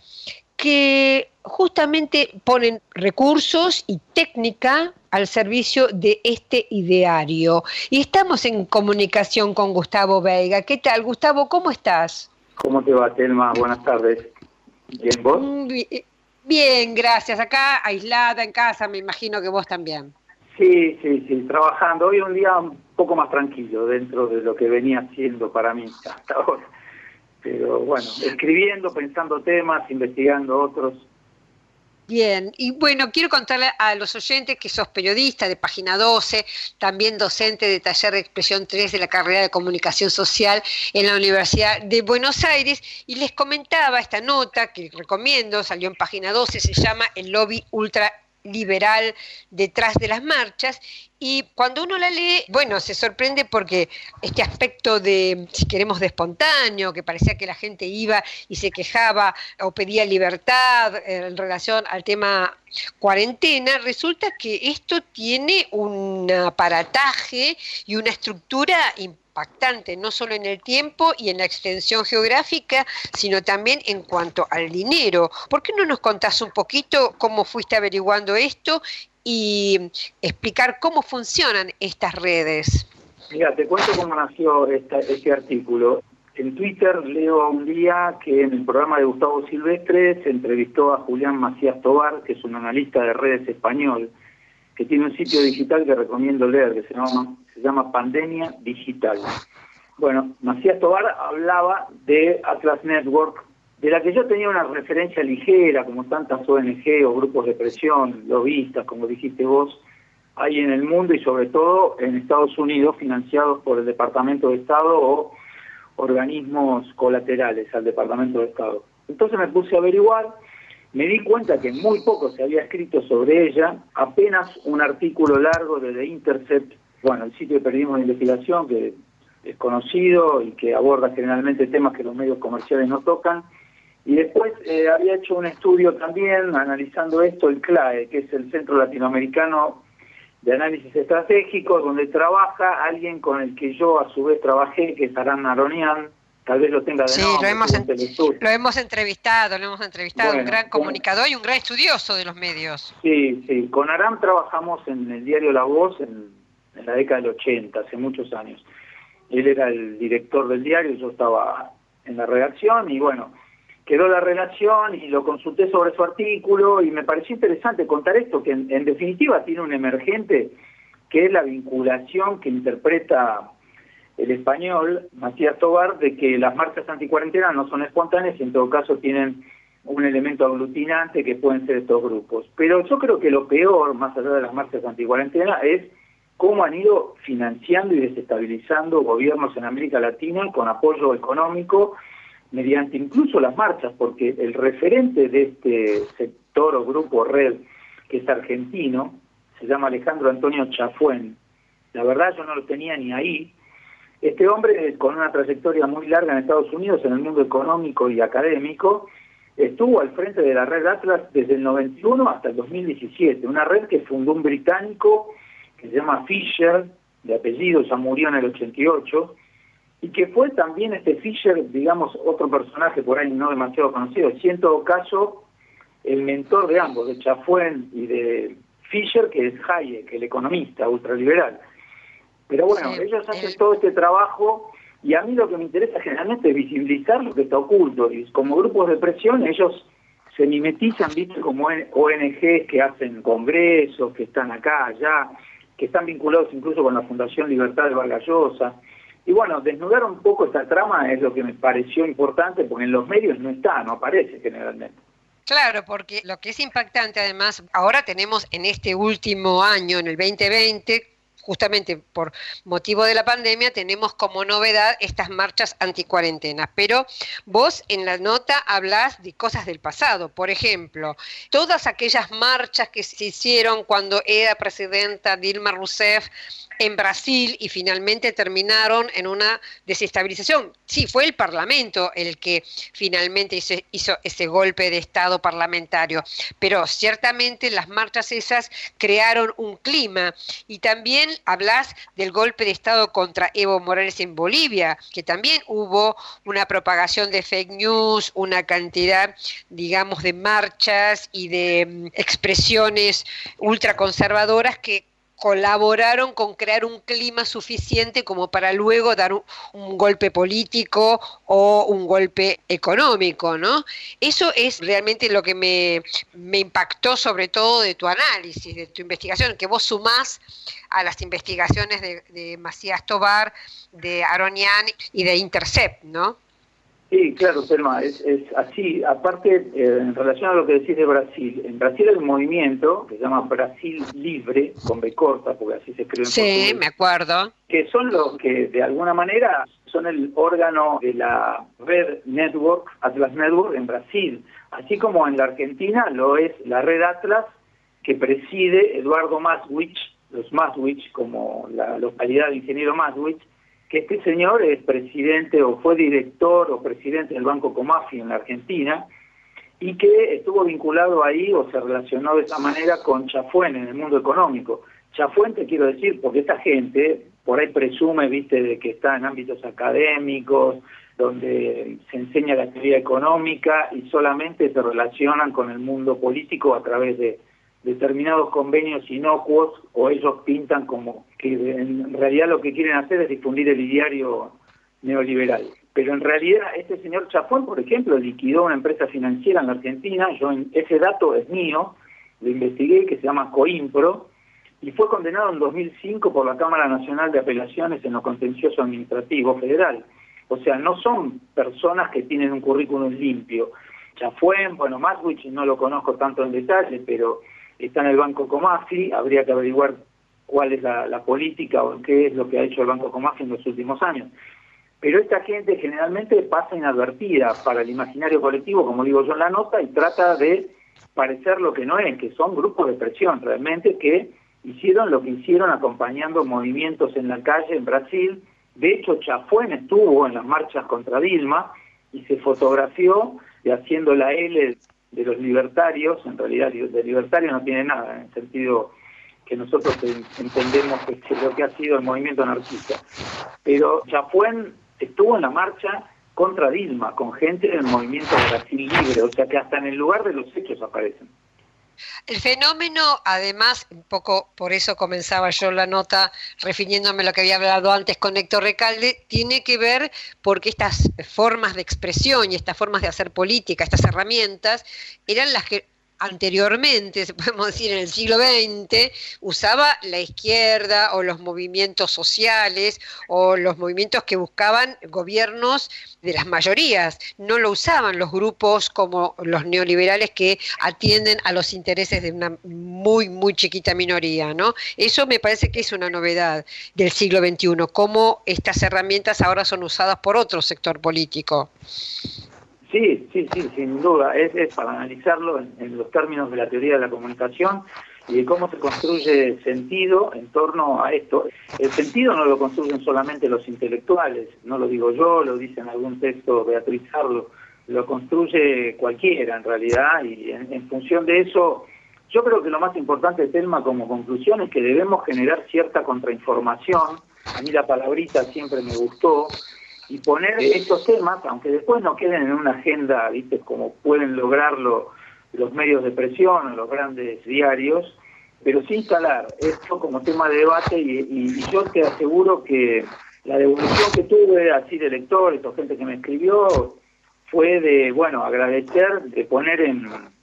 que justamente ponen recursos y técnica al servicio de este ideario. Y estamos en comunicación con Gustavo Veiga. ¿Qué tal, Gustavo? ¿Cómo estás? ¿Cómo te va, Telma? Buenas tardes. ¿Bien, vos? Bien, gracias. Acá, aislada en casa, me imagino que vos también. Sí, sí, sí, trabajando. Hoy un día un poco más tranquilo dentro de lo que venía haciendo para mí hasta ahora. Pero bueno, escribiendo, pensando temas, investigando otros. Bien, y bueno, quiero contarle a los oyentes que sos periodista de Página doce, también docente de Taller de Expresión tres de la carrera de Comunicación Social en la Universidad de Buenos Aires, y les comentaba esta nota que recomiendo, salió en Página doce, se llama El lobby ultraliberal detrás de las marchas, y cuando uno la lee, bueno, se sorprende porque este aspecto de, si queremos, de espontáneo, que parecía que la gente iba y se quejaba o pedía libertad en relación al tema cuarentena, resulta que esto tiene un aparataje y una estructura impactante, no solo en el tiempo y en la extensión geográfica, sino también en cuanto al dinero. ¿Por qué no nos contás un poquito cómo fuiste averiguando esto y explicar cómo funcionan estas redes? Mira, te cuento cómo nació esta, este artículo. En Twitter leo un día que en el programa de Gustavo Silvestre se entrevistó a Julián Macías Tobar, que es un analista de redes español, que tiene un sitio digital que recomiendo leer, que se llama, se llama Pandemia Digital. Bueno, Macías Tobar hablaba de Atlas Network, de la que yo tenía una referencia ligera, como tantas O N Ge o grupos de presión, lobistas, como dijiste vos, hay en el mundo y sobre todo en Estados Unidos, financiados por el Departamento de Estado o organismos colaterales al Departamento de Estado. Entonces me puse a averiguar, me di cuenta que muy poco se había escrito sobre ella, apenas un artículo largo de The Intercept, bueno, el sitio de periodismo de investigación que es conocido y que aborda generalmente temas que los medios comerciales no tocan. Y después eh, había hecho un estudio también analizando esto, el C L A E, que es el Centro Latinoamericano de Análisis Estratégico, donde trabaja alguien con el que yo a su vez trabajé, que es Aram Naronian, tal vez lo tenga de sí, nombre. Lo hemos, en, lo hemos entrevistado, lo hemos entrevistado, bueno, un gran comunicador con, y un gran estudioso de los medios. Sí, sí, con Aram trabajamos en el diario La Voz en, en la década del ochenta, hace muchos años. Él era el director del diario, yo estaba en la redacción y bueno, quedó la relación y lo consulté sobre su artículo y me pareció interesante contar esto, que en, en definitiva tiene un emergente que es la vinculación que interpreta el español Macías Tobar de que las marchas anticuarentena no son espontáneas y en todo caso tienen un elemento aglutinante que pueden ser estos grupos. Pero yo creo que lo peor, más allá de las marchas anticuarentena, es cómo han ido financiando y desestabilizando gobiernos en América Latina con apoyo económico mediante incluso las marchas, porque el referente de este sector o grupo red, que es argentino, se llama Alejandro Antonio Chafuen. La verdad yo no lo tenía ni ahí. Este hombre, con una trayectoria muy larga en Estados Unidos, en el mundo económico y académico, estuvo al frente de la red Atlas desde el noventa y uno hasta el dos mil diecisiete, una red que fundó un británico que se llama Fisher, de apellido, ya murió en el ochenta y ocho, y que fue también este Fisher, digamos, otro personaje por ahí no demasiado conocido, si en todo caso el mentor de ambos, de Chafuen y de Fisher, que es Hayek, el economista ultraliberal. Pero bueno, sí, ellos hacen todo este trabajo y a mí lo que me interesa generalmente es visibilizar lo que está oculto, y como grupos de presión ellos se mimetizan, viste, como O N Ges que hacen congresos, que están acá, allá, que están vinculados incluso con la Fundación Libertad de Vargas Llosa. Y bueno, desnudar un poco esta trama es lo que me pareció importante, porque en los medios no está, no aparece generalmente. Claro, porque lo que es impactante además, ahora tenemos en este último año, en el veinte veinte, justamente por motivo de la pandemia, tenemos como novedad estas marchas anticuarentenas. Pero vos en la nota hablás de cosas del pasado. Por ejemplo, todas aquellas marchas que se hicieron cuando era presidenta Dilma Rousseff en Brasil y finalmente terminaron en una desestabilización. Sí, fue el Parlamento el que finalmente hizo, hizo ese golpe de Estado parlamentario, pero ciertamente las marchas esas crearon un clima. Y también hablas del golpe de Estado contra Evo Morales en Bolivia, que también hubo una propagación de fake news, una cantidad, digamos, de marchas y de um, expresiones ultraconservadoras que colaboraron con crear un clima suficiente como para luego dar un, un golpe político o un golpe económico, ¿no? Eso es realmente lo que me, me impactó sobre todo de tu análisis, de tu investigación, que vos sumás a las investigaciones de, de Macías Tovar, de Aronian y de Intercept, ¿no? Sí, claro, Selma, es, es así. Aparte, eh, en relación a lo que decís de Brasil, en Brasil hay un movimiento que se llama Brasil Libre, con B corta, porque así se escribe en Sí, portugués, me acuerdo. Que son los que, de alguna manera, son el órgano de la red Network, Atlas Network, en Brasil. Así como en la Argentina lo es la red Atlas, que preside Eduardo Maswich, los Maswich, como la localidad de Ingeniero Maswich, que este señor es presidente o fue director o presidente del Banco Comafi en la Argentina y que estuvo vinculado ahí o se relacionó de esa manera con Chafuen en el mundo económico. Chafuen, te quiero decir, porque esta gente por ahí presume, viste, de que está en ámbitos académicos, donde se enseña la teoría económica y solamente se relacionan con el mundo político a través de determinados convenios inocuos, o ellos pintan como que en realidad lo que quieren hacer es difundir el ideario neoliberal. Pero en realidad este señor Chafón, por ejemplo, liquidó una empresa financiera en la Argentina, yo ese dato es mío, lo investigué, que se llama Coimpro, y fue condenado en dos mil cinco por la Cámara Nacional de Apelaciones en lo contencioso administrativo federal. O sea, no son personas que tienen un currículum limpio. Chafuen, bueno, Maswich no lo conozco tanto en detalle, pero está en el Banco Comafi, habría que averiguar cuál es la, la política o qué es lo que ha hecho el Banco Comafi en los últimos años. Pero esta gente generalmente pasa inadvertida para el imaginario colectivo, como digo yo en la nota, y trata de parecer lo que no es, que son grupos de presión realmente que hicieron lo que hicieron acompañando movimientos en la calle en Brasil. De hecho, Chafuen estuvo en las marchas contra Dilma y se fotografió de haciendo la L de los libertarios. En realidad de libertario no tiene nada, en el sentido que nosotros entendemos que es lo que ha sido el movimiento anarquista. Pero Chafuen estuvo en la marcha contra Dilma, con gente del movimiento Brasil Libre, o sea que hasta en el lugar de los hechos aparecen. El fenómeno, además, un poco por eso comenzaba yo la nota refiriéndome a lo que había hablado antes con Héctor Recalde, tiene que ver porque estas formas de expresión y estas formas de hacer política, estas herramientas, eran las que anteriormente, podemos decir en el siglo veinte, usaba la izquierda o los movimientos sociales o los movimientos que buscaban gobiernos de las mayorías. No lo usaban los grupos como los neoliberales que atienden a los intereses de una muy, muy chiquita minoría, ¿no? Eso me parece que es una novedad del siglo veintiuno, cómo estas herramientas ahora son usadas por otro sector político. Sí, sí, sí, sin duda. Es, es para analizarlo en, en los términos de la teoría de la comunicación y de cómo se construye sentido en torno a esto. El sentido no lo construyen solamente los intelectuales, no lo digo yo, lo dice en algún texto Beatriz Arlo, lo construye cualquiera en realidad, y en, en función de eso, yo creo que lo más importante, Telma, como conclusión, es que debemos generar cierta contrainformación. A mí la palabrita siempre me gustó, y poner estos temas, aunque después no queden en una agenda, viste, como pueden lograrlo los medios de presión o los grandes diarios, pero sí instalar esto como tema de debate, y, y, y yo te aseguro que la devolución que tuve así de lectores o gente que me escribió fue de, bueno, agradecer, de poner en,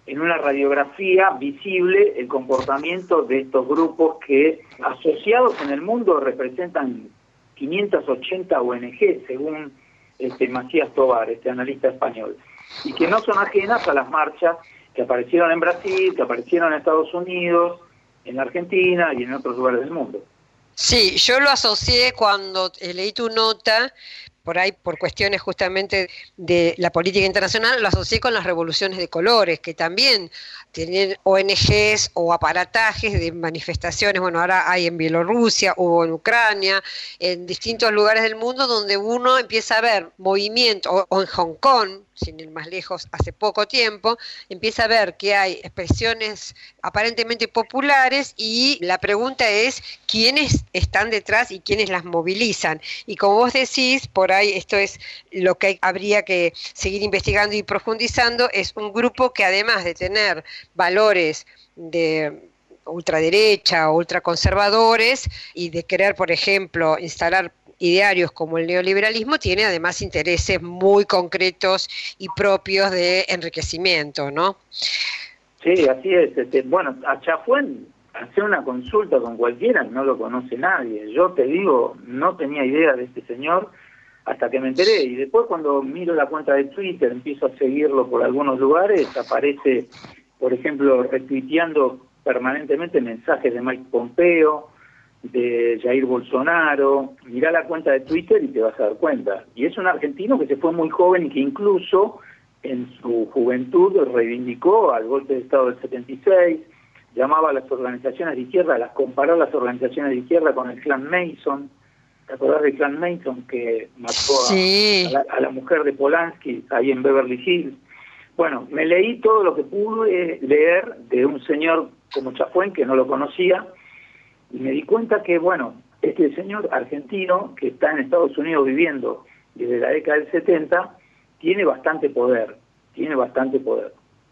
en una radiografía visible el comportamiento de estos grupos que, asociados en el mundo, representan quinientas ochenta O N G, según este Macías Tovar, este analista español, y que no son ajenas a las marchas que aparecieron en Brasil, que aparecieron en Estados Unidos, en Argentina y en otros lugares del mundo. Sí, yo lo asocié cuando leí tu nota, por ahí por cuestiones justamente de la política internacional, lo asocié con las revoluciones de colores, que también tienen O N Ges o aparatajes de manifestaciones. Bueno, ahora hay en Bielorrusia, hubo en Ucrania, en distintos lugares del mundo donde uno empieza a ver movimiento, o, o en Hong Kong, sin ir más lejos, hace poco tiempo, empieza a ver que hay expresiones aparentemente populares y la pregunta es quiénes están detrás y quiénes las movilizan. Y como vos decís, por ahí esto es lo que habría que seguir investigando y profundizando, es un grupo que además de tener valores de ultraderecha o ultraconservadores y de querer, por ejemplo, instalar idearios como el neoliberalismo, tiene además intereses muy concretos y propios de enriquecimiento, ¿no? Sí, así es. Este, bueno, a Chafuen, hacer una consulta con cualquiera, no lo conoce nadie. Yo te digo, no tenía idea de este señor hasta que me enteré. Y después cuando miro la cuenta de Twitter, empiezo a seguirlo por algunos lugares, aparece, por ejemplo, retuiteando permanentemente mensajes de Mike Pompeo, de Jair Bolsonaro. Mirá la cuenta de Twitter y te vas a dar cuenta. Y es un argentino que se fue muy joven y que incluso en su juventud reivindicó al golpe de Estado del setenta y seis, llamaba a las organizaciones de izquierda, las comparó a las organizaciones de izquierda con el clan Mason. ¿Te acordás del clan Mason que mató a, sí. a, la, a la mujer de Polanski ahí en Beverly Hills? Bueno, me leí todo lo que pude leer de un señor como Chafuen, que no lo conocía, y me di cuenta que, bueno, este señor argentino que está en Estados Unidos viviendo desde la década del setenta, tiene bastante poder, tiene bastante poder.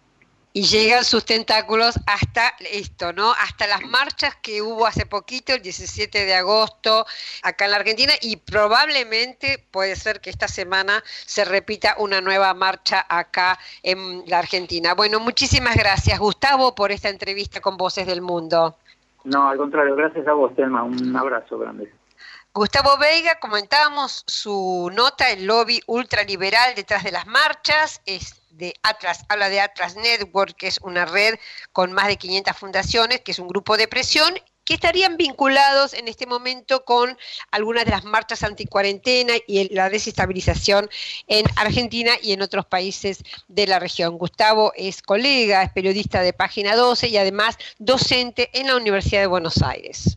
Y llegan sus tentáculos hasta esto, ¿no? Hasta las marchas que hubo hace poquito, el diecisiete de agosto, acá en la Argentina, y probablemente puede ser que esta semana se repita una nueva marcha acá en la Argentina. Bueno, muchísimas gracias, Gustavo, por esta entrevista con Voces del Mundo. No, al contrario, gracias a vos, Telma, un abrazo grande. Gustavo Veiga, comentábamos su nota, el lobby ultraliberal detrás de las marchas, es de Atlas, habla de Atlas Network, que es una red con más de quinientas fundaciones, que es un grupo de presión, que estarían vinculados en este momento con algunas de las marchas anticuarentena y la desestabilización en Argentina y en otros países de la región. Gustavo es colega, es periodista de Página doce y además docente en la Universidad de Buenos Aires.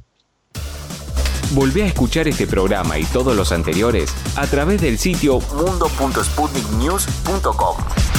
Volvé a escuchar este programa y todos los anteriores a través del sitio mundo punto sputnik news punto com.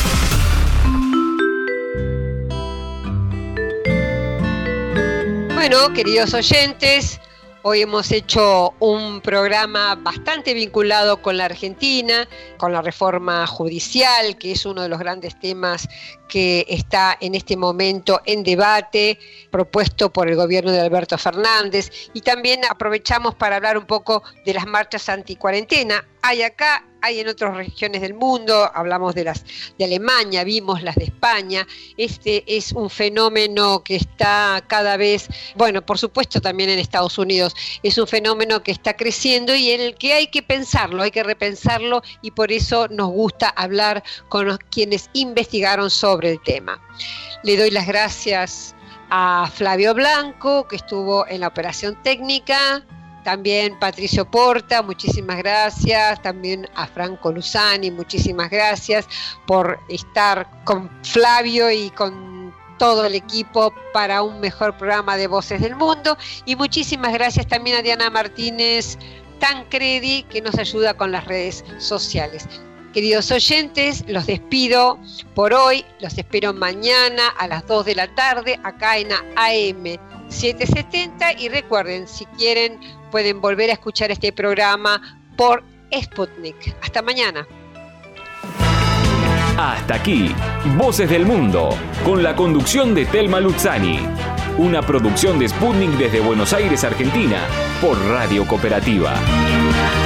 Bueno, queridos oyentes, hoy hemos hecho un programa bastante vinculado con la Argentina, con la reforma judicial, que es uno de los grandes temas que está en este momento en debate, propuesto por el gobierno de Alberto Fernández, y también aprovechamos para hablar un poco de las marchas anticuarentena. Hay acá, hay en otras regiones del mundo, hablamos de las de Alemania, vimos las de España. Este es un fenómeno que está cada vez, bueno, por supuesto también en Estados Unidos, es un fenómeno que está creciendo y en el que hay que pensarlo, hay que repensarlo, y por eso nos gusta hablar con los, quienes investigaron sobre el tema. Le doy las gracias a Flavio Blanco, que estuvo en la operación técnica, también Patricio Porta, muchísimas gracias, también a Franco Luzani, muchísimas gracias por estar con Flavio y con todo el equipo para un mejor programa de Voces del Mundo, y muchísimas gracias también a Diana Martínez Tancredi, que nos ayuda con las redes sociales. Queridos oyentes, los despido por hoy, los espero mañana a las dos de la tarde acá en A M setecientos setenta, y recuerden, si quieren pueden volver a escuchar este programa por Sputnik. Hasta mañana. Hasta aquí, Voces del Mundo, con la conducción de Telma Luzzani. Una producción de Sputnik desde Buenos Aires, Argentina, por Radio Cooperativa.